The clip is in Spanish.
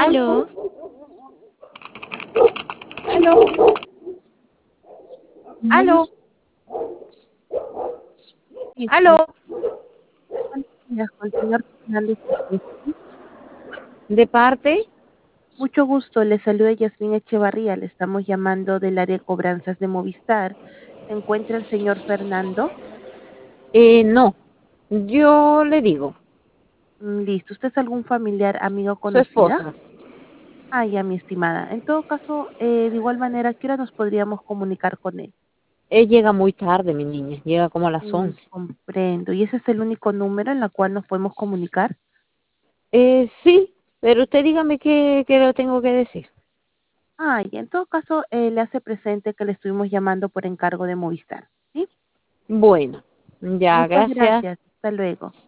Aló, Aló, buenos aló, días, aló. buenos días, con el señor Fernández Estefan. ¿De parte? Mucho gusto, le saluda Yasmín Echevarría, le estamos llamando del área de cobranzas de Movistar. ¿Se encuentra el señor Fernando? No, yo le digo, Listo, ¿usted es algún familiar, amigo su conocida? esposa. Ah, ya, mi estimada. En todo caso, de igual manera, ¿a qué hora nos podríamos comunicar con él? Él llega muy tarde, mi niña, llega como a las 11. Comprendo. ¿Y ese es el único número en el cual nos podemos comunicar? Sí, pero usted dígame qué le tengo que decir. Ah, y en todo caso, le hace presente que le estuvimos llamando por encargo de Movistar. ¿Sí? Bueno, ya, Muchas gracias. gracias. Hasta luego.